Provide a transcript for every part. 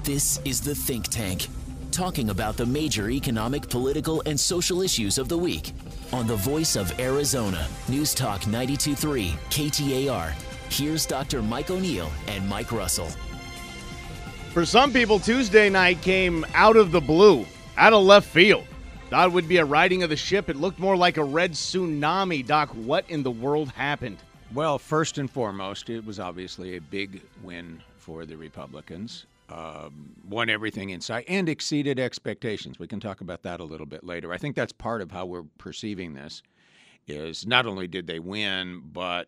This is the Think Tank, talking about the major economic, political, and social issues of the week on the voice of Arizona, News Talk 92.3 KTAR. Here's Dr. Mike O'Neill and Mike Russell. For some people, Tuesday night came out of the blue, out of left field. Thought it would be a riding of the ship. It looked more like a red tsunami. Doc, what in the world happened? Well, first and foremost, it was obviously a big win for the Republicans. Won everything in sight and exceeded expectations. We can talk about that a little bit later. I think that's part of how we're perceiving this, is not only did they win, but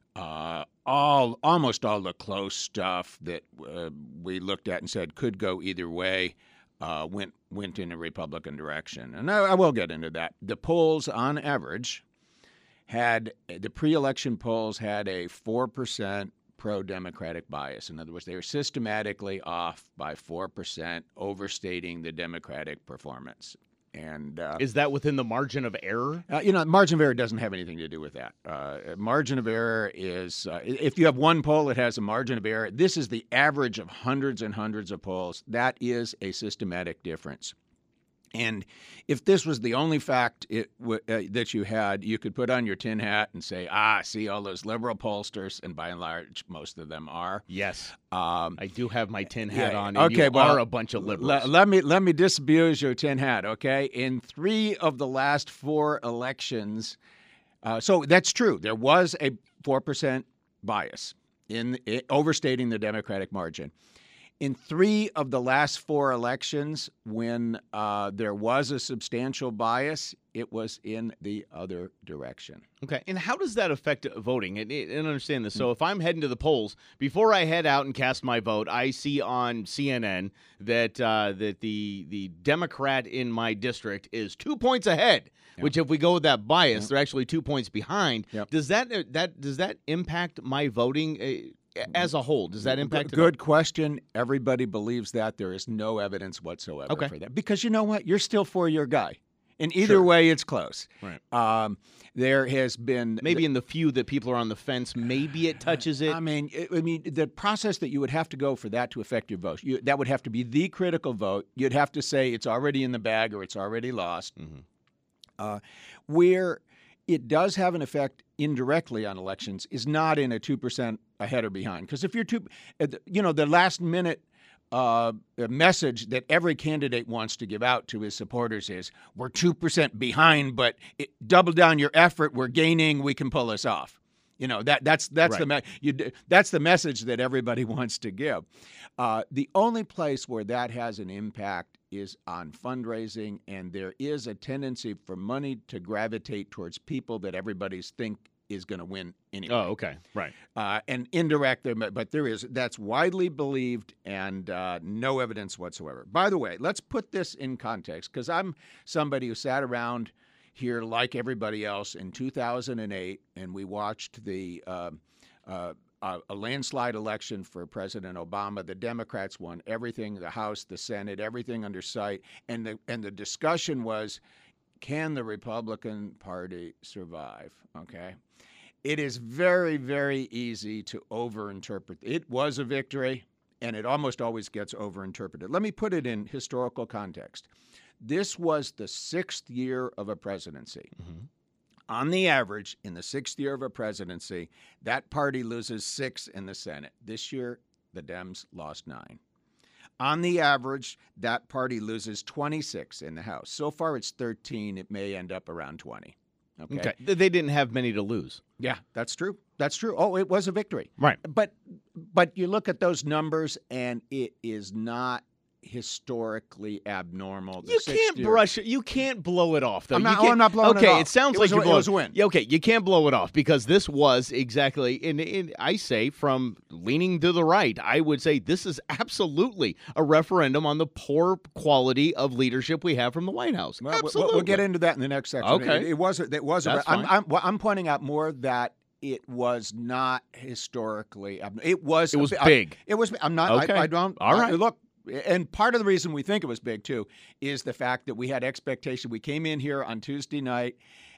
almost all the close stuff that we looked at and said could go either way went in a Republican direction. And I will get into that. The polls, on average, the pre-election polls had a 4% pro-Democratic bias. In other words, they were systematically off by 4%, overstating the Democratic performance. And is that within the margin of error? Margin of error doesn't have anything to do with that. Margin of error is, if you have one poll that has a margin of error, this is the average of hundreds and hundreds of polls. That is a systematic difference. And if this was the only fact that you had, you could put on your tin hat and say, see all those liberal pollsters, and by and large, most of them are. Yes. I do have my tin hat on, and okay, you are a bunch of liberals. Let me disabuse your tin hat, okay? In 3 of the last 4 elections, so that's true. There was a 4% bias in overstating the Democratic margin. In 3 of the last 4 elections, when there was a substantial bias, it was in the other direction. Okay, and how does that affect voting? And understand this. So if I'm heading to the polls, before I head out and cast my vote, I see on CNN that the Democrat in my district is 2 points ahead. Yep. Which, if we go with that bias, yep, they're actually 2 points behind. Yep. Does that impact my voting? As a whole, does that impact it? Good question. Everybody believes that. There is no evidence whatsoever for that. Because you know what? You're still for your guy. In either way, it's close. Right. There has been... Maybe in the few that people are on the fence, maybe it touches it. I mean, the process that you would have to go for that to affect your vote, that would have to be the critical vote. You'd have to say it's already in the bag or it's already lost. Mm-hmm. Where it does have an effect indirectly on elections is not in a 2% ahead or behind. Because if you're the last minute message that every candidate wants to give out to his supporters is, we're 2% behind, but double down your effort, we're gaining, we can pull this off. That's right. That's the message that everybody wants to give. The only place where that has an impact is on fundraising, and there is a tendency for money to gravitate towards people that everybody's think is going to win anyway. Oh, okay, right. And indirect, but that's widely believed and no evidence whatsoever. By the way, let's put this in context, because I'm somebody who sat around here like everybody else in 2008, and we watched a landslide election for President Obama. The Democrats won everything, the House, the Senate, everything under sight. And the discussion was, can the Republican Party survive? Okay. It is very, very easy to overinterpret. It was a victory, and it almost always gets overinterpreted. Let me put it in historical context. This was the 6th year of a presidency. Mm-hmm. On the average, in the 6th year of a presidency, that party loses 6 in the Senate. This year, the Dems lost 9. On the average, that party loses 26 in the House. So far, it's 13. It may end up around 20. Okay. They didn't have many to lose. Yeah, that's true. That's true. Oh, it was a victory. Right. But you look at those numbers, and it is not historically abnormal. You can't brush it. You can't blow it off, though. I'm not blowing it off. Okay, it sounds like you're blowing it was a win. Yeah, okay, you can't blow it off, because this was exactly, and I say, from leaning to the right, I would say this is absolutely a referendum on the poor quality of leadership we have from the White House. Well, absolutely. We'll get into that in the next section. Okay. It was. That's fine. I'm pointing out more that it was not historically. It was big. It was. I'm not. Okay. I don't. All right. Look. And part of the reason we think it was big, too, is the fact that we had expectation. We came in here on Tuesday night,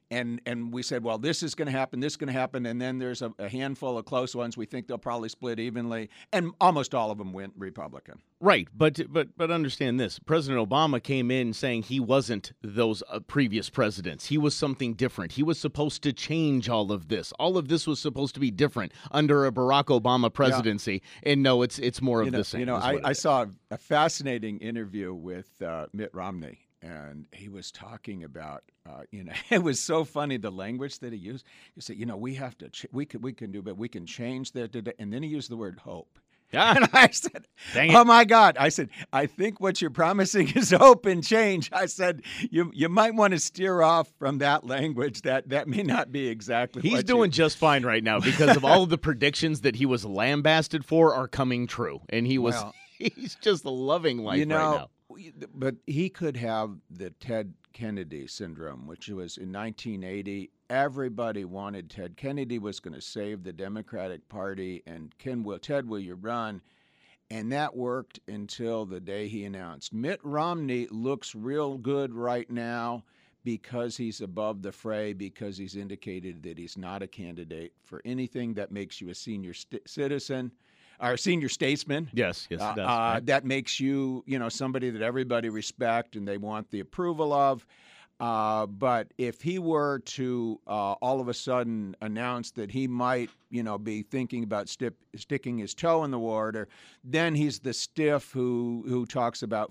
And we said, well, this is going to happen, this is going to happen, and then there's a handful of close ones. We think they'll probably split evenly, and almost all of them went Republican. Right, but understand this. President Obama came in saying he wasn't those previous presidents. He was something different. He was supposed to change all of this. All of this was supposed to be different under a Barack Obama presidency. Yeah. And no, it's more of the same. I saw a fascinating interview with Mitt Romney. And he was talking about, it was so funny the language that he used. He said, we have to, we can do, but we can change that. And then he used the word hope. Yeah. And I said, oh my God. I said, I think what you're promising is hope and change. I said, you might want to steer off from that language. That may not be exactly He's doing just fine right now because of all of the predictions that he was lambasted for are coming true. And he's just loving life right now. But he could have the Ted Kennedy syndrome, which was in 1980. Everybody wanted Ted Kennedy was going to save the Democratic Party, and Ted, will you run? And that worked until the day he announced. Mitt Romney looks real good right now because he's above the fray, because he's indicated that he's not a candidate for anything that makes you a senior citizen. Our senior statesman. Yes, it does. Right. That makes you, somebody that everybody respect and they want the approval of. But if he were to all of a sudden announce that he might, be thinking about sticking his toe in the water, then he's the stiff who talks about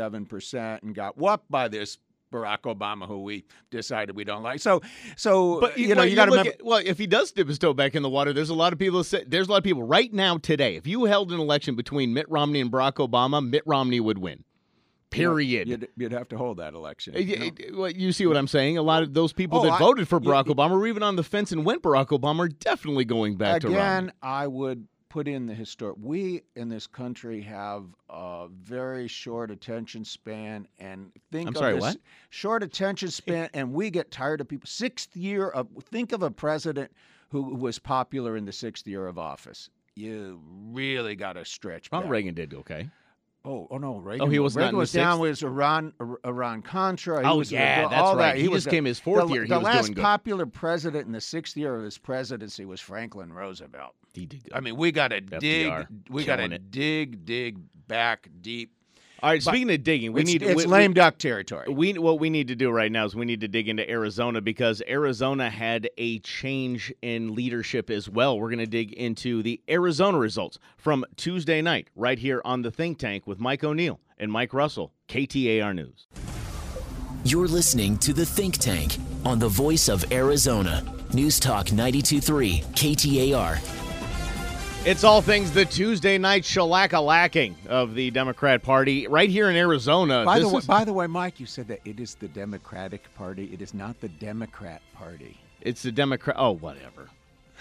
47% and got whooped by this Barack Obama, who we decided we don't like. So, but you got to remember. If he does dip his toe back in the water, there's a lot of people right now today. If you held an election between Mitt Romney and Barack Obama, Mitt Romney would win. Period. You'd have to hold that election. You see what I'm saying? A lot of those people that voted for Barack Obama or even on the fence and went Barack Obama are definitely going back to Romney. Again, I would put in the historic. We in this country have a very short attention span, and short attention span, and we get tired of people. Think of a president who was popular in the 6th year of office. You really got to stretch back. Reagan did okay. Oh no, Reagan. He was Reagan not was down with Iran Contra. That's right. He just came his 4th year. The last popular president in the 6th year of his presidency was Franklin Roosevelt. He did good. I mean, we got to dig. We got to dig back deep. All right. Speaking of digging, it's lame duck territory. What we need to do right now is we need to dig into Arizona because Arizona had a change in leadership as well. We're going to dig into the Arizona results from Tuesday night right here on the Think Tank with Mike O'Neill and Mike Russell, KTAR News. You're listening to the Think Tank on the Voice of Arizona, News Talk 92.3 KTAR. It's all things the Tuesday night shellacka-lacking of the Democrat Party right here in Arizona. By the way, Mike, you said that it is the Democratic Party. It is not the Democrat Party. It's the Democrat. Oh, whatever.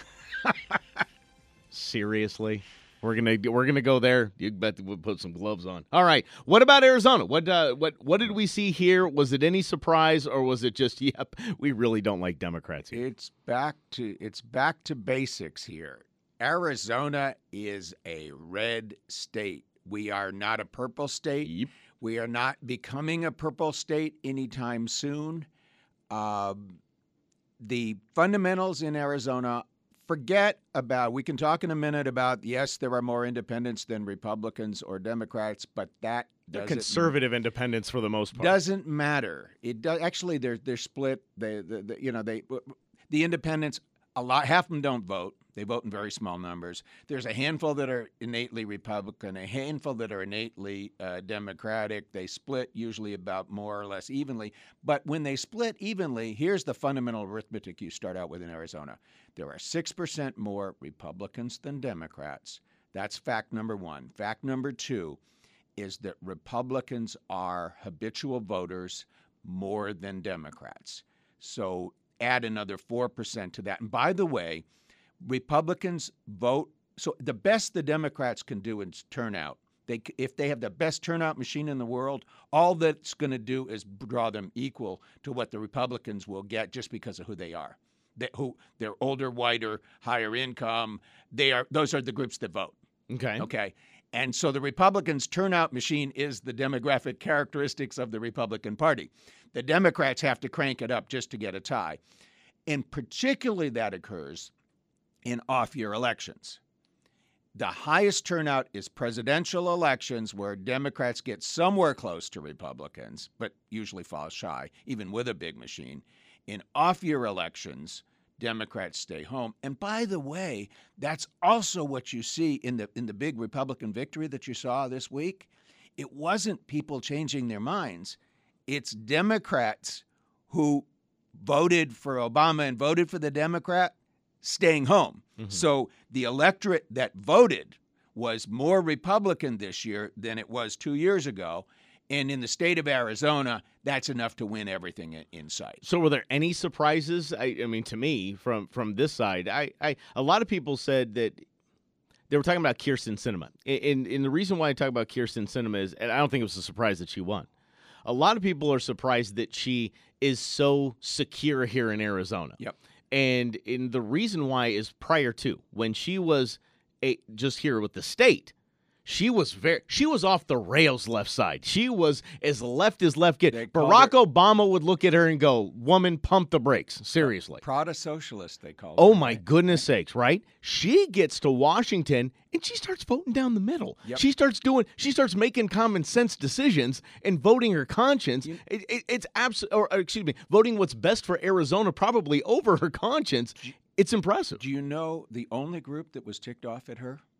Seriously, we're gonna go there. You bet we'll put some gloves on. All right. What about Arizona? What did we see here? Was it any surprise, or was it just yep? We really don't like Democrats here. It's back to basics here. Arizona is a red state. We are not a purple state. Yep. We are not becoming a purple state anytime soon. The fundamentals in Arizona, we can talk in a minute about, yes, there are more independents than Republicans or Democrats, but that they're conservative independents for the most part. Doesn't matter. It does, actually, they're split. The independents, half of them don't vote. They vote in very small numbers. There's a handful that are innately Republican, a handful that are innately Democratic. They split usually about more or less evenly. But when they split evenly, here's the fundamental arithmetic you start out with in Arizona. There are 6% more Republicans than Democrats. That's fact number one. Fact number two is that Republicans are habitual voters more than Democrats. So add another 4% to that. And by the way, Republicans vote. So the best the Democrats can do is turnout. If they have the best turnout machine in the world, all that's going to do is draw them equal to what the Republicans will get just because of who they are. They're older, whiter, higher income. Those are the groups that vote. Okay. And so the Republicans' turnout machine is the demographic characteristics of the Republican Party. The Democrats have to crank it up just to get a tie. And particularly that occurs in off-year elections. The highest turnout is presidential elections where Democrats get somewhere close to Republicans, but usually fall shy, even with a big machine. In off-year elections, Democrats stay home. And by the way, that's also what you see in the big Republican victory that you saw this week. It wasn't people changing their minds. It's Democrats who voted for Obama and voted for the Democrat staying home. Mm-hmm. So the electorate that voted was more Republican this year than it was 2 years ago. And in the state of Arizona, that's enough to win everything in sight. So were there any surprises? I mean, to me, from this side, a lot of people said that they were talking about Kyrsten Sinema. And the reason why I talk about Kyrsten Sinema is, and I don't think it was a surprise that she won. A lot of people are surprised that she is so secure here in Arizona. Yep. And the reason why is prior to, when she was just here with the state, she was off the rails left side. She was as left get. Barack Obama would look at her and go, "Woman, pump the brakes." Seriously. Prada socialist, they call her. Oh, my goodness sakes, right? She gets to Washington and she starts voting down the middle. Yep. She starts making common sense decisions and voting her conscience. Voting what's best for Arizona probably over her conscience. It's impressive. Do you know the only group that was ticked off at her?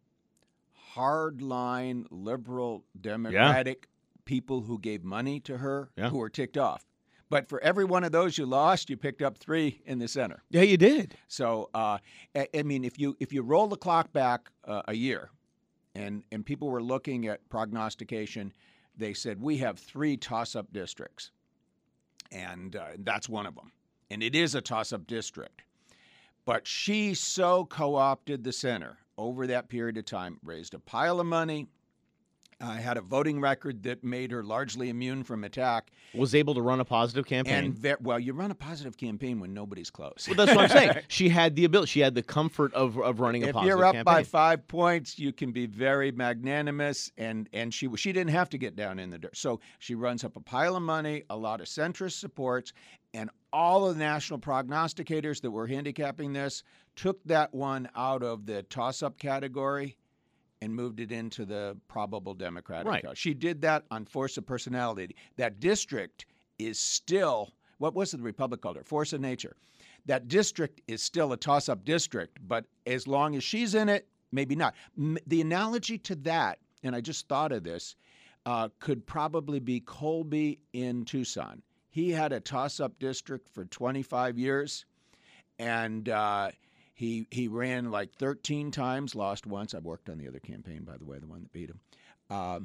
Hardline, liberal, democratic people who gave money to her who were ticked off. But for every one of those you lost, you picked up 3 in the center. Yeah, you did. So, I mean, if you roll the clock back a year, and people were looking at prognostication, they said we have 3 toss-up districts, and that's one of them. And it is a toss-up district. But she so co-opted the center over that period of time, raised a pile of money, had a voting record that made her largely immune from attack. Was able to run a positive campaign. And you run a positive campaign when nobody's close. Well, that's what I'm saying. She had the ability. She had the comfort of running a positive campaign. If you're up by 5 points, you can be very magnanimous, and she didn't have to get down in the dirt. So she runs up a pile of money, a lot of centrist supports, and all of the national prognosticators that were handicapping this took that one out of the toss-up category and moved it into the probable Democratic. Right. She did that on force of personality. That district is still, what was it the Republic called her? Force of nature. That district is still a toss-up district, but as long as she's in it, maybe not. The analogy to that, and I just thought of this, could probably be Colby in Tucson. He had a toss-up district for 25 years, and he ran like 13 times, lost once. I worked on the other campaign, by the way, the one that beat him.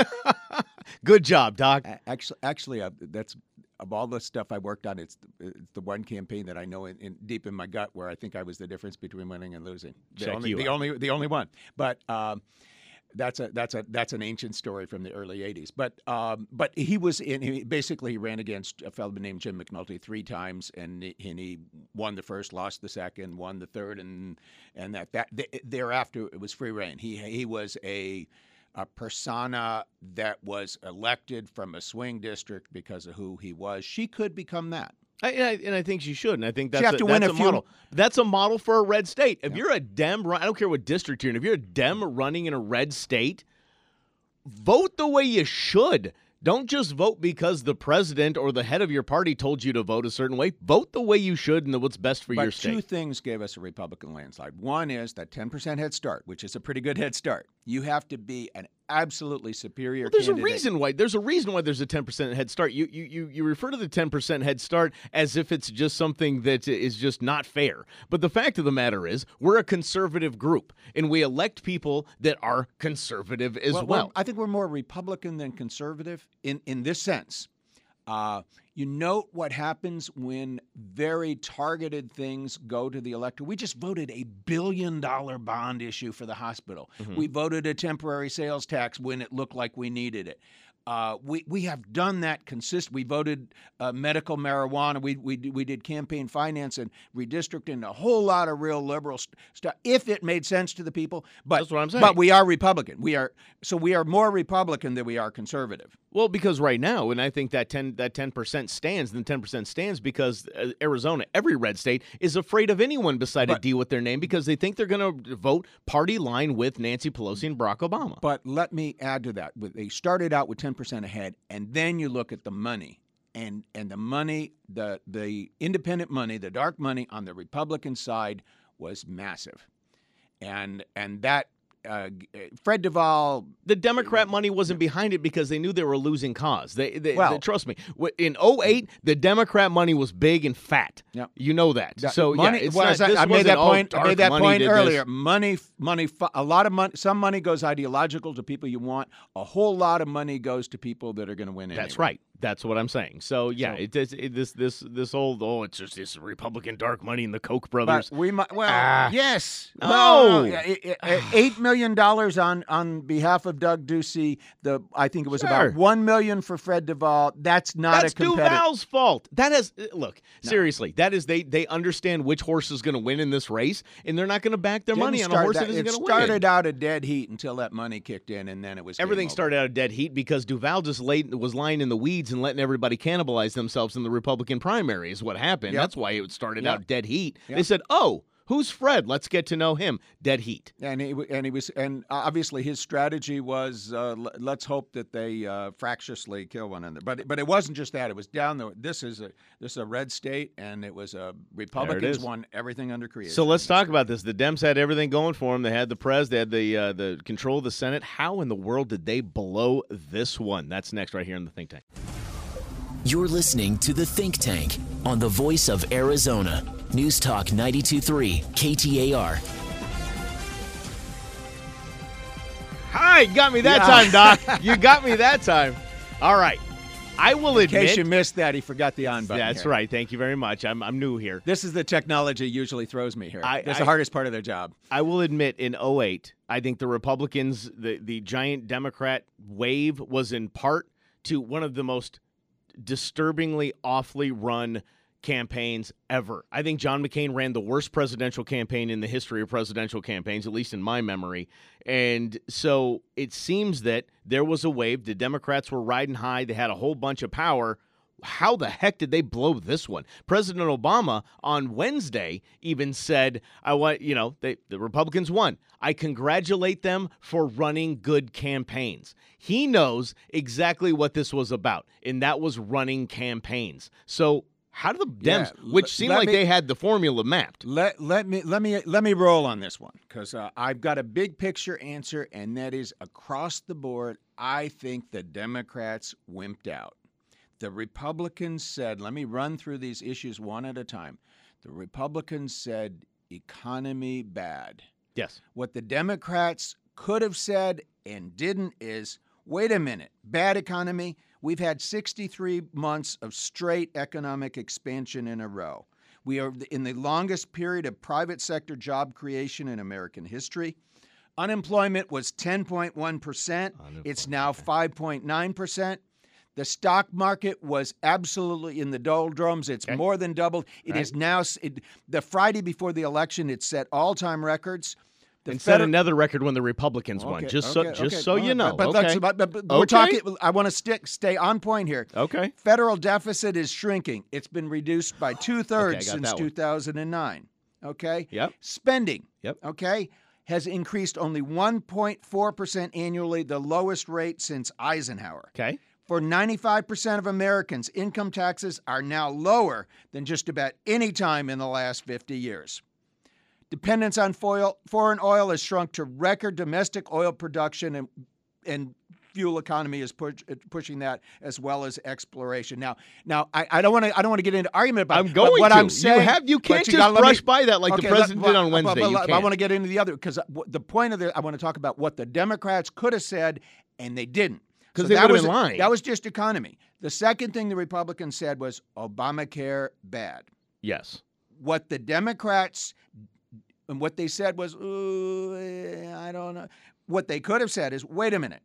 Good job, Doc. Actually, that's of all the stuff I worked on, it's the one campaign that I know deep in my gut where I think I was the difference between winning and losing. The only one. But that's an ancient story from the early '80s. But he was in. He basically ran against a fellow named Jim McNulty 3 times, and he won the first, lost the second, won the third, and thereafter it was free reign. He was a persona that was elected from a swing district because of who he was. She could become that. And I think she should. And I think that's a model. That's a model for a red state. If you're a Dem, I don't care what district you're in. If you're a Dem running in a red state, vote the way you should. Don't just vote because the president or the head of your party told you to vote a certain way. Vote the way you should and what's best for your state. But 2 things gave us a Republican landslide. One is that 10% head start, which is a pretty good head start. You have to be an absolutely superior candidate. There's a reason why there's a 10% head start. You refer to the 10% head start as if it's just something that is just not fair. But the fact of the matter is, we're a conservative group, and we elect people that are conservative as well. I think we're more Republican than conservative in this sense. You note what happens when very targeted things go to the electorate. We just voted a $1 billion bond issue for the hospital. We voted a temporary sales tax when it looked like we needed it. We have done that consistently. We voted medical marijuana. We did campaign finance and redistricting, a whole lot of real liberal stuff, if it made sense to the people. But that's what I'm saying. But we are Republican. We are more Republican than we are conservative. Well, because right now, and I think that 10% stands, then 10% stands because Arizona, every red state, is afraid of anyone beside a D with their name because they think they're going to vote party line with Nancy Pelosi and Barack Obama. But let me add to that. They started out with 10% ahead, and then you look at the money. And the money, the independent money, the dark money on the Republican side was massive. And that Fred Duvall. The Democrat money wasn't behind it because they knew they were a losing cause. They trust me. In 2008, the Democrat money was big and fat. Yep. You know that. So money, I made that point earlier. Money. A lot of money. Some money goes ideological to people you want. A whole lot of money goes to people that are going to win. That's right. That's what I'm saying. So yeah, this old it's just this Republican dark money and the Koch brothers. But we might. Yes. No. $8 million on behalf of Doug Ducey. I think it was about $1 million for Fred Duvall. That's not a competitive. That's Duvall's fault. That is seriously. That is they understand which horse is going to win in this race, and they're not going to back their money on a horse that isn't going to win. It started out a dead heat until that money kicked in, and then it was everything started out a dead heat because Duvall just was lying in the weeds and letting everybody cannibalize themselves in the Republican primary is what happened. Yep. That's why it started out dead heat. Yep. They said, "Oh, who's Fred? Let's get to know him." Dead heat. And obviously his strategy was let's hope that they fractiously kill one another. But it wasn't just that. It was down the. This is a red state, and it was Republicans won everything under creation. So let's talk about this. The Dems had everything going for them. They had the press. They had the control of the Senate. How in the world did they blow this one? That's next right here in the Think Tank. You're listening to The Think Tank on the Voice of Arizona. News Talk 92.3 KTAR. Hi, you got me that time, Doc. You got me that time. All right. I will admit. In case you missed that, he forgot the on button. That's right. Thank you very much. I'm new here. This is the technology usually throws me here. That's the hardest part of their job. I will admit, in 2008, I think the Republicans, the giant Democrat wave was in part to one of the most disturbingly awfully run campaigns ever. I think John McCain ran the worst presidential campaign in the history of presidential campaigns, at least in my memory. And so it seems that there was a wave. The Democrats were riding high. They had a whole bunch of power. How the heck did they blow this one? President Obama on Wednesday even said, the Republicans won. I congratulate them for running good campaigns. He knows exactly what this was about, and that was running campaigns. So how do the Dems, which seemed like they had the formula mapped? Let me roll on this one because I've got a big picture answer, and that is across the board, I think the Democrats wimped out. The Republicans said, let me run through these issues one at a time. The Republicans said economy bad. Yes. What the Democrats could have said and didn't is, wait a minute, bad economy? We've had 63 months of straight economic expansion in a row. We are in the longest period of private sector job creation in American history. Unemployment was 10.1%. It's now 5.9%. The stock market was absolutely in the doldrums. It's more than doubled. It is now, the Friday before the election, it set all-time records. Set another record when the Republicans won. Just so you know. But we're talking. I want to stay on point here. Okay. Federal deficit is shrinking. It's been reduced by 2/3 since 2009. Okay. Yep. Spending. Yep. Okay. Has increased only 1.4% annually, the lowest rate since Eisenhower. Okay. For 95% of Americans, income taxes are now lower than just about any time in the last 50 years. Dependence on foreign oil has shrunk to record domestic oil production, and fuel economy is pushing that as well as exploration. Now, I don't want to get into argument about what I'm saying. You can't just brush by that like the president did on Wednesday. I want to get into the other because the point of I want to talk about what the Democrats could have said and they didn't. because they would have been lying. That was just economy. The second thing the Republicans said was Obamacare bad. Yes. What the Democrats and what they said was, I don't know. What they could have said is, wait a minute.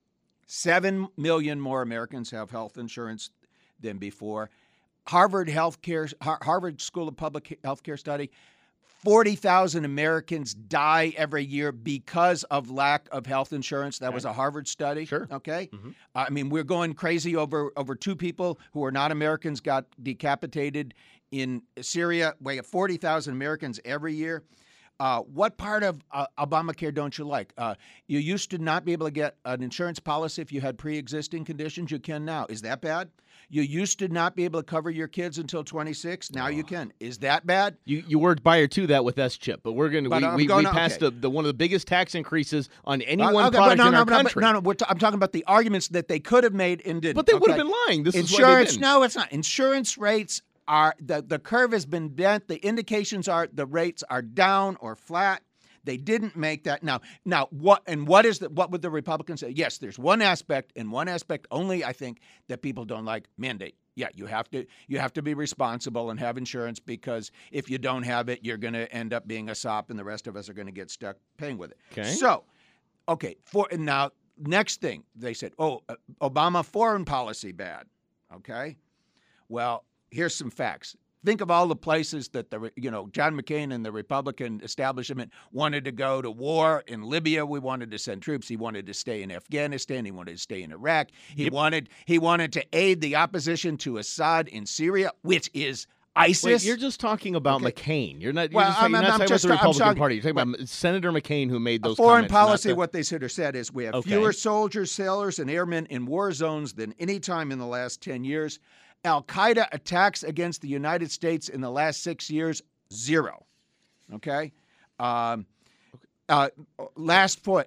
7 million more Americans have health insurance than before. Harvard School of Public Health Care study, 40,000 Americans die every year because of lack of health insurance. That was a Harvard study. Sure. Okay. I mean, we're going crazy over 2 people who are not Americans got decapitated in Syria. We have 40,000 Americans every year. What part of Obamacare don't you like? You used to not be able to get an insurance policy if you had pre-existing conditions. You can now. Is that bad? You used to not be able to cover your kids until 26. Now you can. Is that bad? You worked prior to that with S-chip, but we're going to we passed the one of the biggest tax increases on any one product in our country. I'm talking about the arguments that they could have made and didn't. But they would have been lying. This insurance, is why they didn't. No, it's not. Insurance rates are the curve has been bent. The indications are the rates are down or flat. They didn't make that. Now what would the Republicans say? Yes, there's one aspect only, I think, that people don't like: mandate. Yeah, you have to be responsible and have insurance, because if you don't have it, you're going to end up being a sop, and the rest of us are going to get stuck paying with it. Okay. So, now next thing they said, Obama foreign policy bad. Okay, well, here's some facts. Think of all the places that John McCain and the Republican establishment wanted to go to war. In Libya, we wanted to send troops. He wanted to stay in Afghanistan. He wanted to stay in Iraq. He wanted to aid the opposition to Assad in Syria, which is ISIS. Wait, you're just talking about McCain. You're not. I'm talking about the Republican Party. You're talking about Senator McCain, who made those foreign comments. Foreign policy. What they said is, we have fewer soldiers, sailors, and airmen in war zones than any time in the last 10 years. Al-Qaeda attacks against the United States in the last 6 years, 0. Okay? Last point.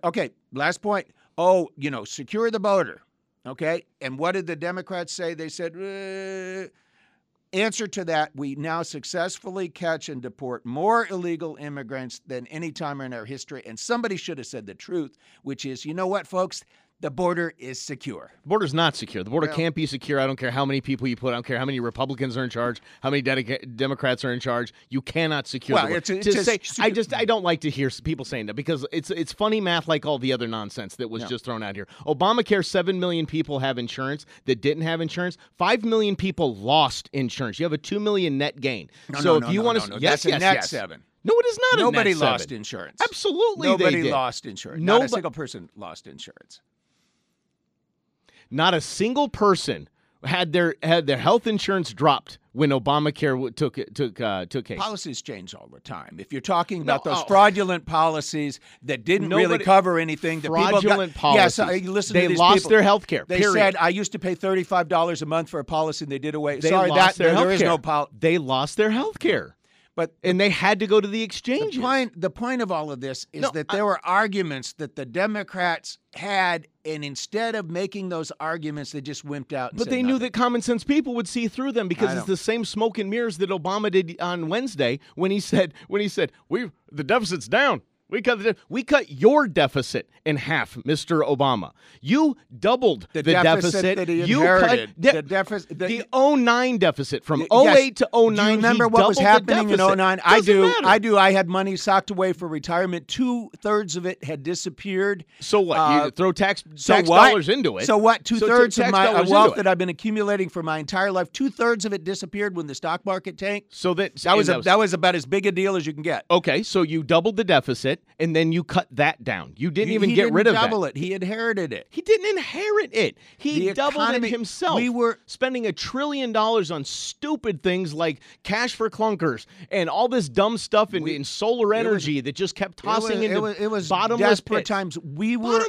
Secure the border. Okay? And what did the Democrats say? They said, answer to that, we now successfully catch and deport more illegal immigrants than any time in our history. And somebody should have said the truth, which is, you know what, folks? The border is secure. The border's not secure. The border can't be secure. I don't care how many people you put. I don't care how many Republicans are in charge, how many Democrats are in charge. You cannot secure the border. I don't like to hear people saying that, because it's funny math like all the other nonsense that was just thrown out here. Obamacare, 7 million people have insurance that didn't have insurance. 5 million people lost insurance. You have a 2 million net gain. That's a net 7. No, it is not. Nobody a net 7. Lost insurance. Absolutely, nobody they did. Lost insurance. Not a single person lost insurance. Not a single person had their health insurance dropped when Obamacare took case. Policies change all the time. If you're talking about those fraudulent policies that didn't really cover anything, fraudulent policies. Yes, listen they to these lost people. their health care. They said, I used to pay $35 a month for a policy, and they did away. There is no policy. They lost their health care. And they had to go to the exchanges. The point of all of this is that there were arguments that the Democrats had, and instead of making those arguments, they just wimped out. But they knew that common sense people would see through them, because it's the same smoke and mirrors that Obama did on Wednesday when he said the deficit's down. We cut your deficit in half, Mr. Obama. You doubled the deficit that he inherited. The 09 deficit from 08 to 09. Do you remember what was happening in 09? I do. I had money socked away for retirement. 2/3 of it had disappeared. So what? You throw tax dollars into it. So what? 2/3 of my wealth that I've been accumulating for my entire life, 2/3 of it disappeared when the stock market tanked. So that was about as big a deal as you can get. Okay, so you doubled the deficit, and then you cut that down. You didn't even get rid of that. He didn't double it. He inherited it. He didn't inherit it. He doubled it himself. We were spending $1 trillion on stupid things like cash for clunkers and all this dumb stuff in solar energy that just kept tossing into bottomless desperate pits. Times. We were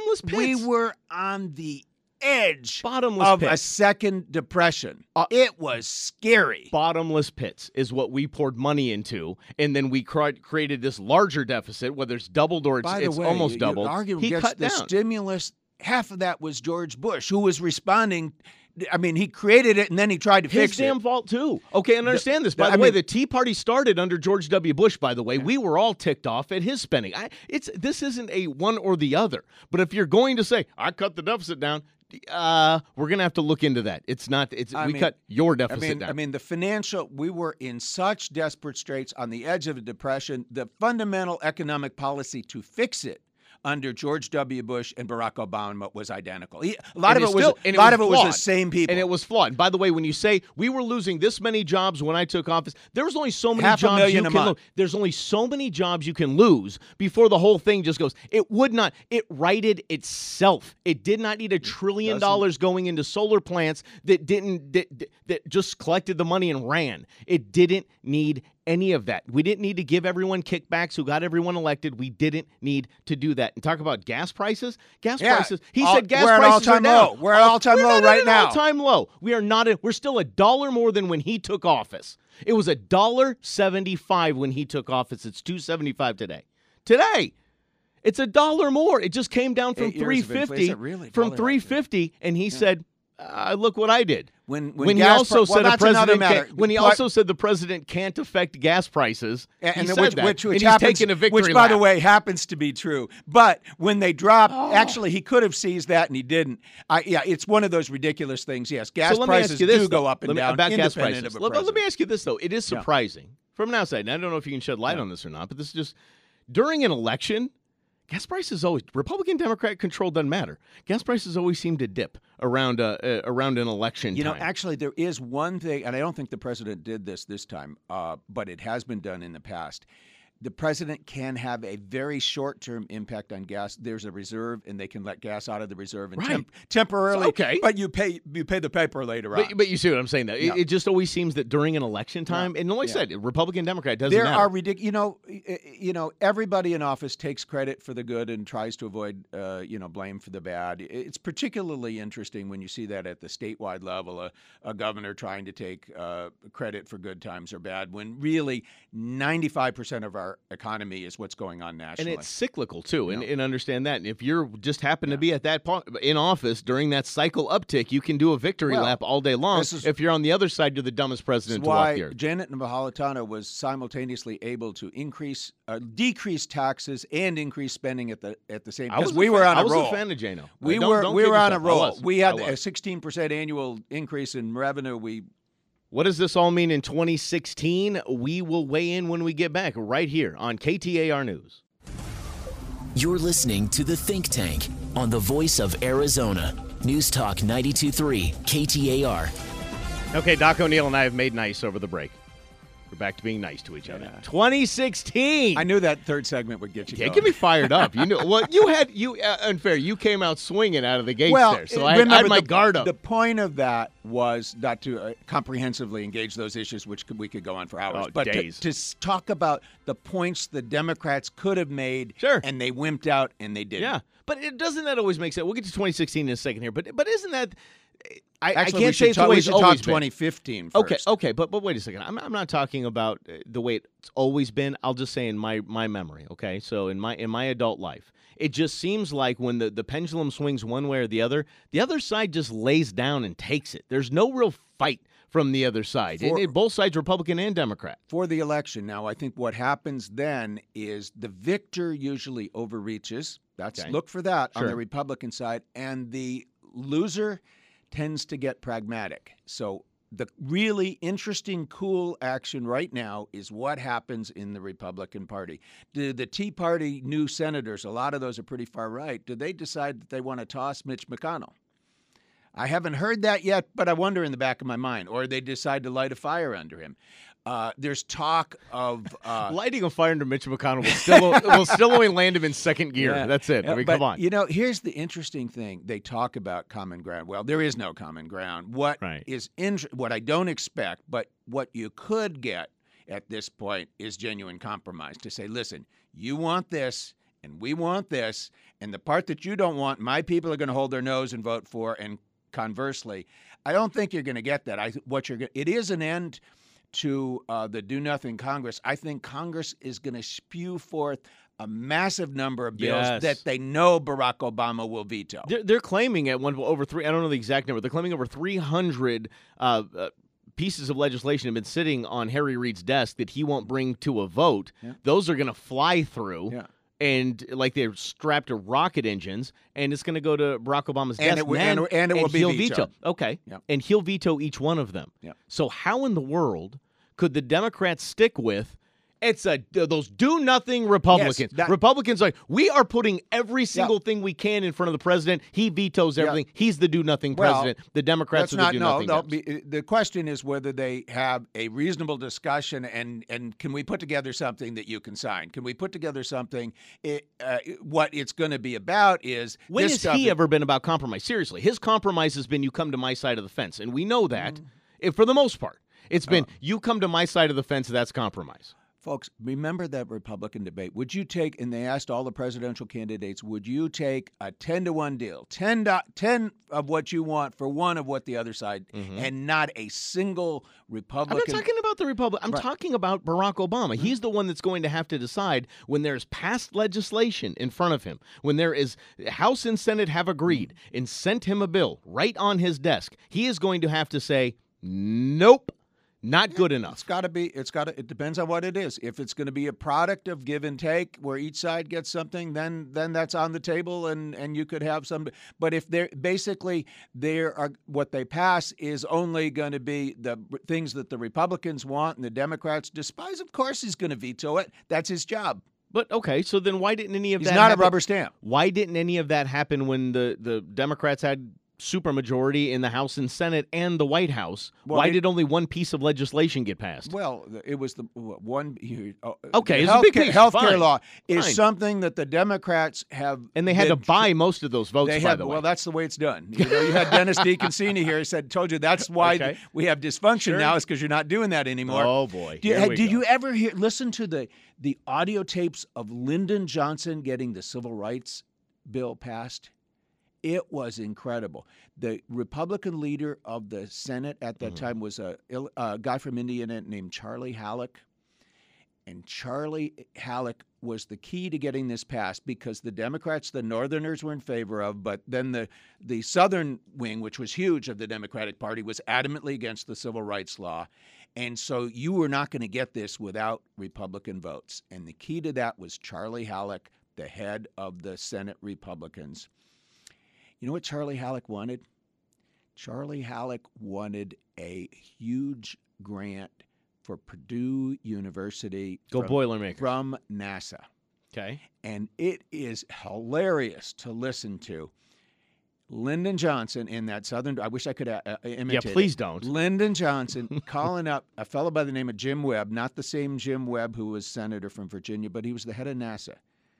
on the edge of a second depression. It was scary. Bottomless pits is what we poured money into, and then we created this larger deficit, whether it's doubled or it's almost doubled. He cut down. Stimulus, half of that was George Bush, who was responding. I mean, he created it, and then he tried to fix it. His damn fault, too. Okay, and understand this. By the way, the Tea Party started under George W. Bush, by the way. We were all ticked off at his spending. This isn't a one or the other. But if you're going to say, I cut the deficit down, We're going to have to look into that. It's not. We cut your deficit down. I mean, we were in such desperate straits on the edge of a depression. The fundamental economic policy to fix it under George W. Bush and Barack Obama was identical. A lot of it was the same people. And it was flawed. And by the way, when you say we were losing this many jobs when I took office, there was only so many jobs you can lose. There's only so many jobs you can lose before the whole thing just goes. It would not. It righted itself. It did not need $1 trillion going into solar plants that just collected the money and ran. It didn't need any of that. We didn't need to give everyone kickbacks who got everyone elected. We didn't need to do that. And talk about gas prices. Prices. He said gas prices are down. We're at all-time low right now. All-time low. We are not. We're still $1 more than when he took office. It was $1.75 when he took office. It's $2.75 today. Today, it's $1 more. It just came down from $3.50. From $3.50, and he said, "Look what I did." When he also said the president can't affect gas prices, which he's taken a victory which, by the way, happens to be true. But when they dropped, actually, he could have seized that and he didn't. It's one of those ridiculous things. Yes, gas prices do go up and down. About gas prices. Let me ask you this though: it is surprising from an outside. And I don't know if you can shed light on this or not, but this is just during an election. Gas prices always, Republican, Democrat control doesn't matter. Gas prices always seem to dip around an election time. Actually, there is one thing, and I don't think the president did this time, but it has been done in the past. The president can have a very short-term impact on gas. There's a reserve, and they can let gas out of the reserve and temporarily. Okay, but you pay the piper later on. But you see what I'm saying? Though it just always seems that during an election time, and like I said, Republican, Democrat doesn't matter. There are ridiculous. Everybody in office takes credit for the good and tries to avoid blame for the bad. It's particularly interesting when you see that at the statewide level, a governor trying to take credit for good times or bad, when really 95% of our economy is what's going on nationally. And it's cyclical, too, and understand that. And if you're just happen to be at that point in office during that cycle uptick, you can do a victory lap all day long. If you're on the other side, you're the dumbest president to walk here. Janet Napolitano was simultaneously able to decrease taxes and increase spending at the same time. We were on a roll. I was a fan of Jano. We were on a roll. We had a 16% annual increase in revenue. What does this all mean in 2016? We will weigh in when we get back right here on KTAR News. You're listening to The Think Tank on the voice of Arizona. News Talk 92.3 KTAR. Okay, Doc O'Neill and I have made nice over the break. We're back to being nice to each other. 2016. I knew that third segment would get you going. Get me fired up. Unfair. You came out swinging out of the gates there, so I had my guard up. The point of that was not to comprehensively engage those issues, which we could go on for hours, but to talk about the points the Democrats could have made, and they wimped out and they didn't. Yeah, but doesn't that always make sense? We'll get to 2016 in a second here, but isn't that? I can't say it's the way it's always been. 2015 first. Okay, but wait a second. I'm not talking about the way it's always been. I'll just say in my memory. Okay, so in my adult life, it just seems like when the pendulum swings one way or the other side just lays down and takes it. There's no real fight from the other side. Both sides, Republican and Democrat. For the election. Now, I think what happens then is the victor usually overreaches. Look for that on the Republican side, and the loser tends to get pragmatic. So the really interesting, cool action right now is what happens in the Republican Party. Do the Tea Party new senators, a lot of those are pretty far right, do they decide that they want to toss Mitch McConnell? I haven't heard that yet, but I wonder in the back of my mind. Or they decide to light a fire under him. There's talk of lighting a fire under Mitch McConnell will still only land him in second gear. Yeah. That's it. Come on. Here's the interesting thing. They talk about common ground. Well, there is no common ground. What I don't expect, but what you could get at this point is genuine compromise to say, listen, you want this and we want this, and the part that you don't want, my people are going to hold their nose and vote for, and conversely, I don't think you're going to get that. It is an end to the do-nothing Congress. I think Congress is going to spew forth a massive number of bills that they know Barack Obama will veto. They're claiming at over three. I don't know the exact number. They're claiming over 300 pieces of legislation have been sitting on Harry Reid's desk that he won't bring to a vote. Yeah. Those are going to fly through. Yeah. and like they're strapped to rocket engines, and it's going to go to Barack Obama's desk, and it will be he'll vetoed. Okay, Yep. and he'll veto each one of them. Yep. So how in the world could the Democrats stick with? It's those do-nothing Republicans. Yes, Republicans are, we are putting every single thing we can in front of the president. He vetoes everything. He's the do-nothing president. The Democrats are the do-nothing. The question is whether they have a reasonable discussion and can we put together something that you can sign? Can we put together something? What it's going to be about is when has he ever been about compromise? Seriously, his compromise has been you come to my side of the fence, and we know that for the most part. It's been you come to my side of the fence. That's compromise. Folks, remember that Republican debate. Would you take, and they asked all the presidential candidates, would you take a 10-to-1 deal, 10 of what you want for one of what the other side, and not a single Republican? I'm not talking about the Republican. I'm talking about Barack Obama. He's the one that's going to have to decide when there's passed legislation in front of him, when there is House and Senate have agreed and sent him a bill right on his desk. He is going to have to say, nope. Not good enough. It depends on what it is. If it's going to be a product of give and take where each side gets something, then that's on the table and you could have some. But if what they pass is only going to be the things that the Republicans want and the Democrats despise, of course he's going to veto it. That's his job. But, okay, so then why didn't any of that happen? He's not a rubber stamp. Why didn't any of that happen when the Democrats had supermajority in the House and Senate and the White House? Why did only one piece of legislation get passed? Well, it was the one. Okay, it's a big piece. Healthcare law is something that the Democrats have, and they had to buy most of those votes. By the way, well, that's the way it's done. You had Dennis DeConcini here. He told you that's why we have dysfunction now. Is because you're not doing that anymore. Oh boy! Did you ever listen to the audio tapes of Lyndon Johnson getting the civil rights bill passed? It was incredible. The Republican leader of the Senate at that time was a guy from Indiana named Charlie Halleck. And Charlie Halleck was the key to getting this passed because the Democrats, the Northerners, were in favor of, but then the Southern wing, which was huge of the Democratic Party, was adamantly against the civil rights law. And so you were not going to get this without Republican votes. And the key to that was Charlie Halleck, the head of the Senate Republicans. You know what Charlie Halleck wanted? Charlie Halleck wanted a huge grant for Purdue University from NASA. Okay. And it is hilarious to listen to. Lyndon Johnson in that Southern, I wish I could imitate Yeah, please don't. Lyndon Johnson calling up a fellow by the name of Jim Webb, not the same Jim Webb who was senator from Virginia, but he was the head of NASA.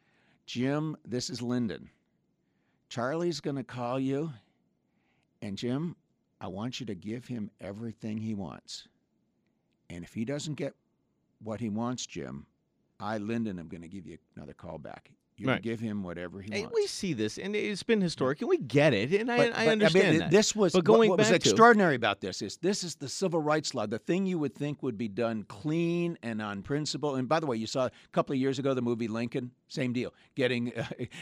Jim, this is Lyndon. Charlie's going to call you, and Jim, I want you to give him everything he wants. And if he doesn't get what he wants, Jim, I, Lyndon, am going to give you another call back. You can give him whatever he wants. We see this, and it's been historic, and we get it, and I understand that. This was, but going what back was extraordinary about this is the civil rights law, the thing you would think would be done clean and on principle. And by the way, you saw a couple of years ago the movie Lincoln, same deal, getting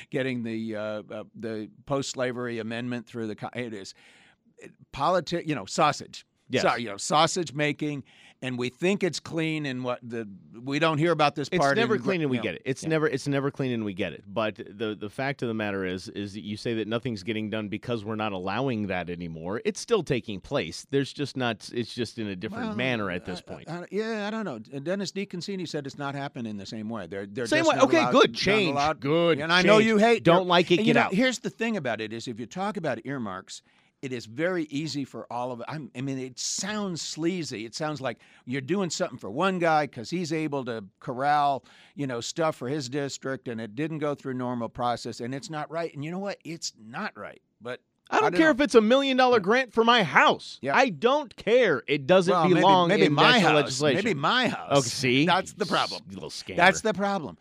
the post-slavery amendment through it is sausage. Yes. Sausage making, and we think it's clean, and we don't hear about this part. It's never clean, and we get it. It's never clean, and we get it. But the fact of the matter is that you say that nothing's getting done because we're not allowing that anymore. It's still taking place. There's just not. It's just in a different manner at this point. I don't know. Dennis DeConcini said it's not happening the same way. They're same just way. Okay, allowed, good change. Good. And I know you hate. Don't like it. Get out. Here's the thing about it is if you talk about earmarks. It is very easy for all of it. I mean, it sounds sleazy. It sounds like you're doing something for one guy because he's able to corral, stuff for his district, and it didn't go through normal process, and it's not right. And you know what? It's not right. But I don't care if it's $1 million grant for my house. Yeah. I don't care. It doesn't belong in my house. Legislation. Maybe my house. Okay, see? That's the problem. Little scammer. That's the problem.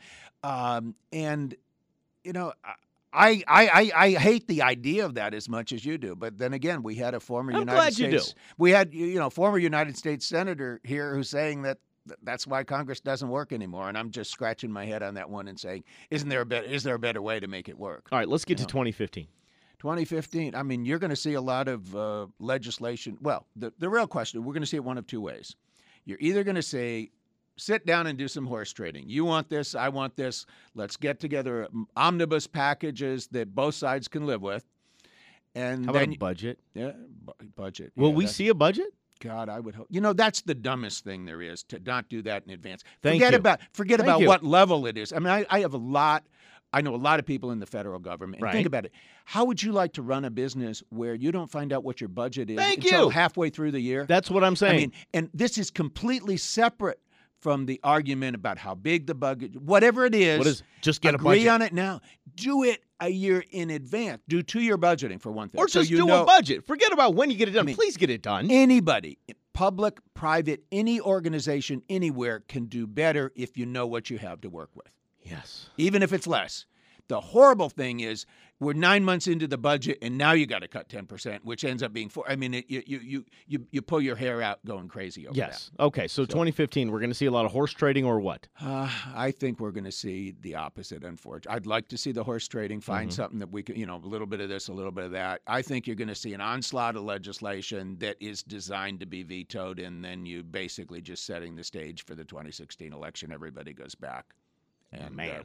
I hate the idea of that as much as you do, but then again, we had a former United States. We had former United States senator here who's saying that that's why Congress doesn't work anymore, and I'm just scratching my head on that one and saying, is there a better way to make it work? All right, let's get to 2015. 2015. I mean, you're going to see a lot of legislation. Well, the real question, we're going to see it one of two ways. You're either going to see sit down and do some horse trading. You want this, I want this. Let's get together omnibus packages that both sides can live with. And How then about a budget? Yeah, budget. Will Yeah, we that's- see a budget? God, I would hope. That's the dumbest thing there is, to not do that in advance. Thank Forget you. about you. what level it is. I mean, I know a lot of people in the federal government. And Right. think about it. How would you like to run a business where you don't find out what your budget is Thank until you. halfway through the year? That's what I'm saying. I mean, and this is completely separate from the argument about how big the budget, whatever it is. What is just get a agree budget? on it now. Do it a year in advance. Do 2-year budgeting for one thing. Or So just you do know a budget. Forget about when you get it done. I mean, Please get it done. Anybody, public, private, any organization, anywhere can do better if you know what you have to work with, Yes. even if it's less. The horrible thing is we're 9 months into the budget and now you got to cut 10%, which ends up being 4. I mean, you pull your hair out going crazy over Yes. Okay. So 2015, we're going to see a lot of horse trading or what? that. I think we're going to see the opposite, unfortunately. I'd like to see the horse trading, find something that we can, a little bit of this, a little bit of that. I think you're going to see an onslaught of legislation that is designed to be vetoed, and then you basically just setting the stage for the 2016 election. Everybody goes back. And Man.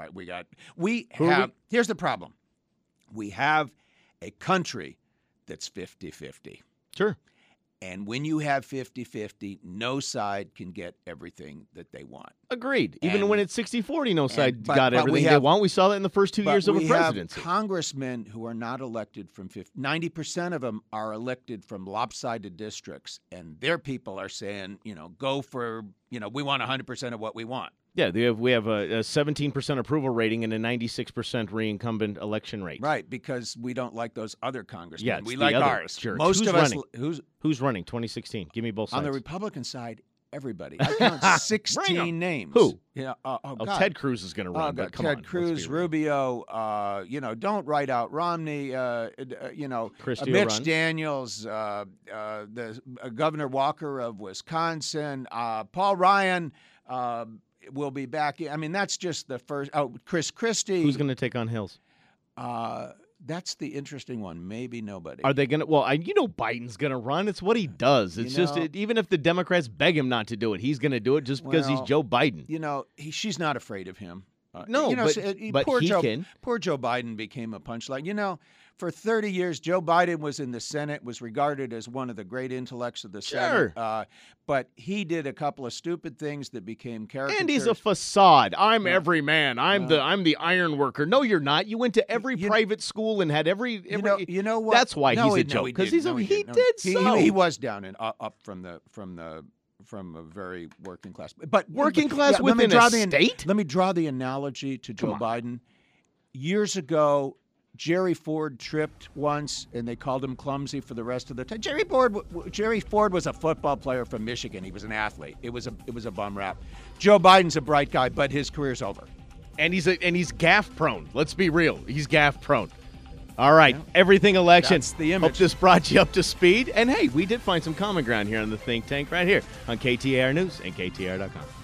here's the problem. We have a country that's 50-50. Sure. And when you have 50-50, no side can get everything that they want. Agreed. Even And- when it's 60-40, no side but- got but we everything they have- want. We saw that in the first 2 years of a we presidency. have congressmen who are not elected from 50. 90% of them are elected from lopsided districts, and their people are saying, go for, we want 100% of what we want. Yeah, we have a 17% approval rating and a 96% re-incumbent election rate. Right, because we don't like those other congressmen. Yeah, it's we the like other ours. jerks. Most Who's of running? us, Who's running 2016? Give me both sides. on the Republican side, everybody. I count 16 names. Who? God. Ted Cruz is going to run. Oh, but God. come Ted on, let's Cruz, be real. Rubio, don't write out Romney, Christie Mitch will run. Daniels, Governor Walker of Wisconsin, Paul Ryan will be back. I mean, that's just the first. Oh, Chris Christie. Who's going to take on Hills? That's the interesting one. Maybe nobody. Are they going to? Well, Biden's going to run. It's what he does. It's just even if the Democrats beg him not to do it, he's going to do it just because he's Joe Biden. She's not afraid of him. No, but poor he Joe, can. Poor Joe Biden became a punchline. For 30 years, Joe Biden was in the Senate, was regarded as one of the great intellects of the Senate. But he did a couple of stupid things that became caricatures. And he's a facade. I'm every man. I'm the iron worker. No, you're not. You went to every private school and had every. You know what? That's why he's a joke, because he was down and up from a very working class. But working class let me within draw a state? Let me draw the analogy to Joe Biden. Years ago, Jerry Ford tripped once, and they called him clumsy for the rest of the time. Jerry Ford was a football player from Michigan. He was an athlete. It was a bum rap. Joe Biden's a bright guy, but his career's over. And he's gaffe prone. Let's be real. He's gaffe prone. All right, everything election. That's the image. Hope this brought you up to speed. And hey, we did find some common ground here on the Think Tank right here on KTAR News and KTAR.com.